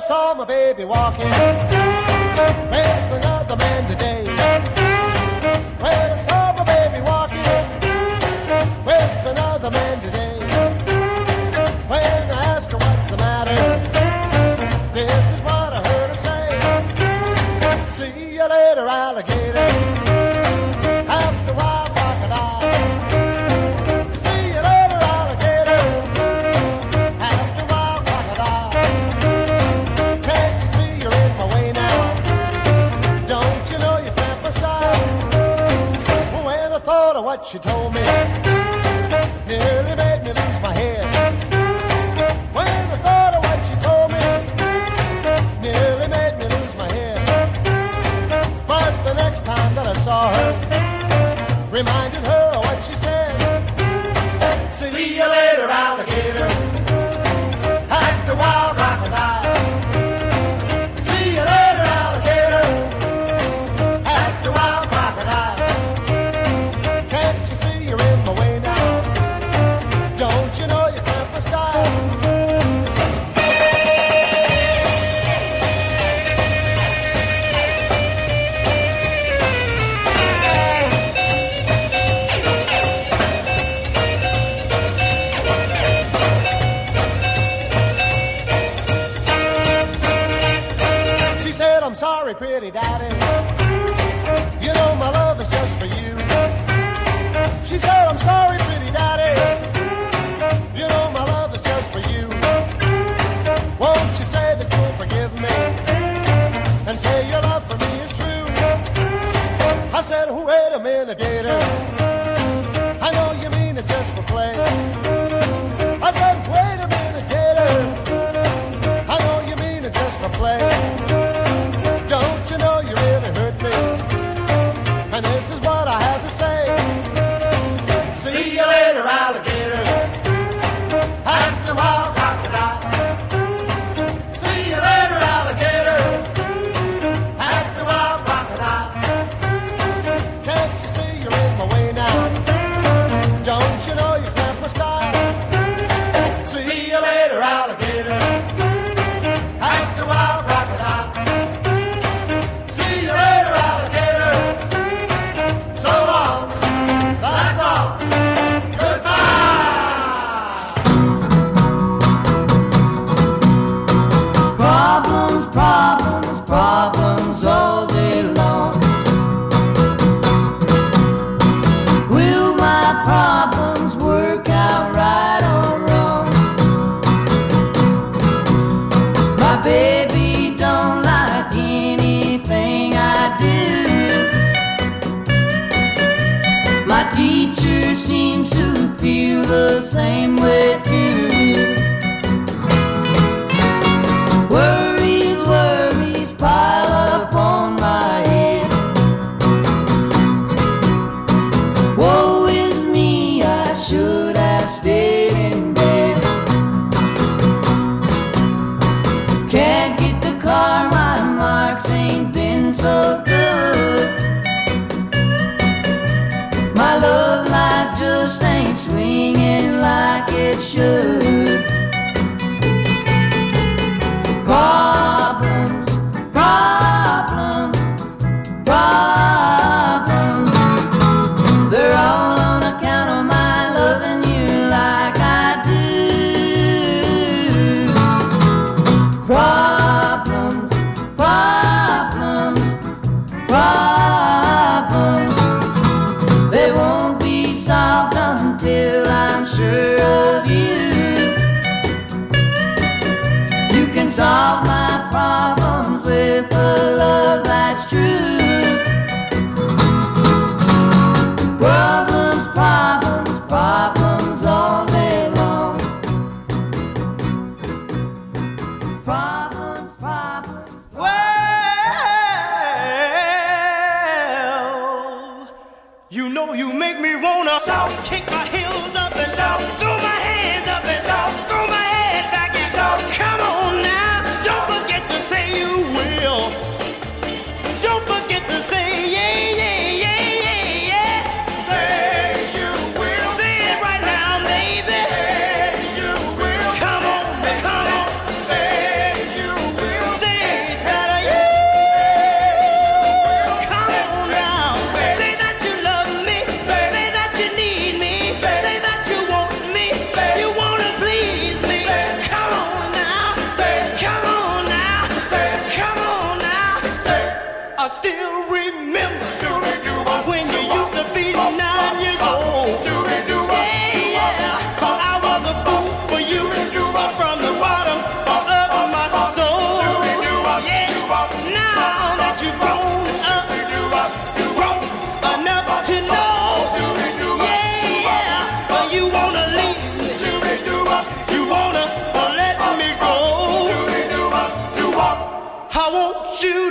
saw my baby walking with another man today. Well, I saw my baby walking with another man today. When I asked her what's the matter, this is what I heard her say. See you later, alligator. After a while, crocodile. See you later, alligator. After a while, crocodile. Can't you see you're in my way now? Don't you know you cramp my style? When I thought of what she told me, nearly made me lose my head. When I thought of what she told me, nearly made me lose my head. But the next time that I saw her, reminded her of what she said. See you later, alligator. After a while, crocodile. See you later, alligator. After a while, crocodile. Can't you see you're in my way now? Don't you know you cramp my style? She said, I'm sorry, pretty daddy. You know my love is just for you. She said, I'm sorry, pretty daddy. You know my love is just for you. Won't you say that you'll forgive me and say your love for me is true? I said, wait a minute, gator. I know you mean it just for play. I said, wait a minute, gator. I know you mean it just for play. Don't you know you really hurt me? And this is what I have to say. See you later, alligator. After a while, crocodile. See you later, alligator. After a while, crocodile. Can't you see you're in my way now? Don't you know you cramp my style? See you later, alligator. After a while, crocodile. See you later, alligator. So long. That's all. Problems, problems, problems all day long. Will my problems work out right or wrong? My baby don't like anything I do. My teacher seems to feel the same way too. Worries, worries pile up on my head. Woe is me, I should have stayed in bed. Can't get the car, my marks ain't been so good. My love life just ain't swinging like it should. Problems, problems, problems. They're all on account of my loving you like I do. Problems, problems, problems. They won't be solved until I'm sure of you. You can solve my problems with a love that's true. Problems, problems, problems all day long. Problems, problems, Well, you know you make me wanna shout, kick my heels up and shout, throw my hands up and shout, throw my head back and shout. Come on now, don't forget to say you will. Don't forget to say yeah, yeah, yeah, yeah, yeah. Say you will. Say it right now, baby. Say you will. Come on, come on. Say you will.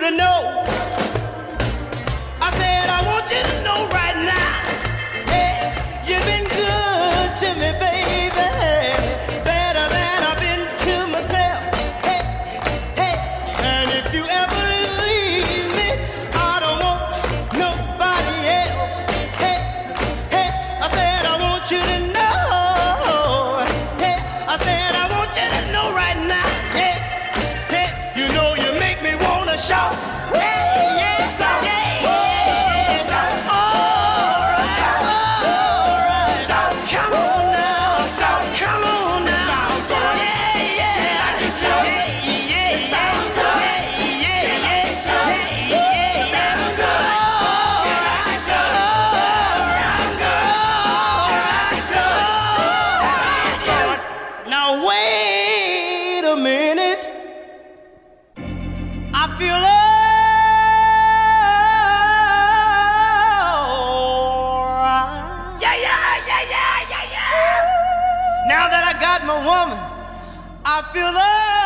to know. I said I want you to know right now. Hey, you've been good to me, baby, better than I've been to myself. Hey, hey, and if you ever leave me, I don't want nobody else. Hey, hey, I said I want you to know. Hey, I said I want you to know right now. Hey, hey, you know you make me wanna shout. Hey, yes, yeah, yes, all right, come on now, come on now, yeah, yeah, yeah, now wait a minute, I feel alright. Now that I got my woman, I feel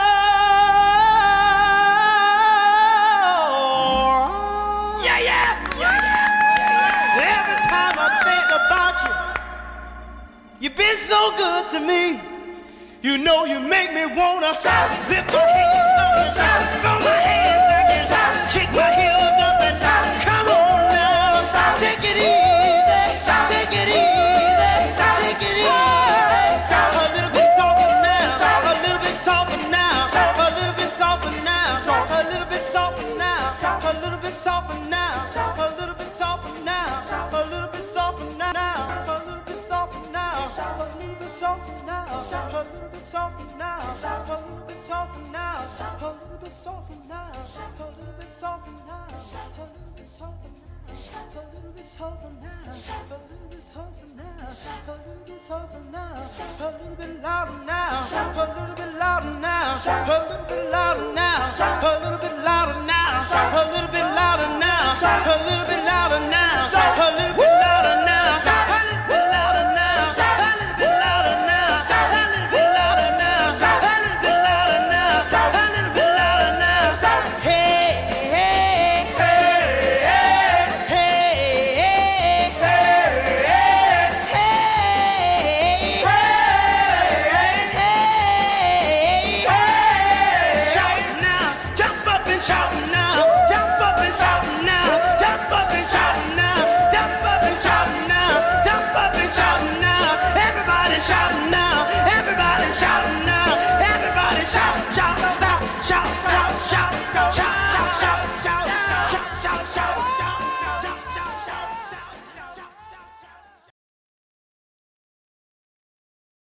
alright. Every time I think about you, you've been so good to me. You know you make me wanna lift my hands up and throw my hands back and kick my heels up and come on now, take it easy, take it easy, take it easy. A little bit softer now, a little bit softer now, a little bit softer now, a little bit softer now, a little bit softer now, a little bit softer now, a little bit softer now, a little bit softer now, a little bit softer now, a little bit softer now, a little bit softer now, a little bit softer now, a little bit softer now, a little bit softer now, a little bit softer now, a little bit softer now, a little bit softer now, a little bit louder now, a little bit louder now.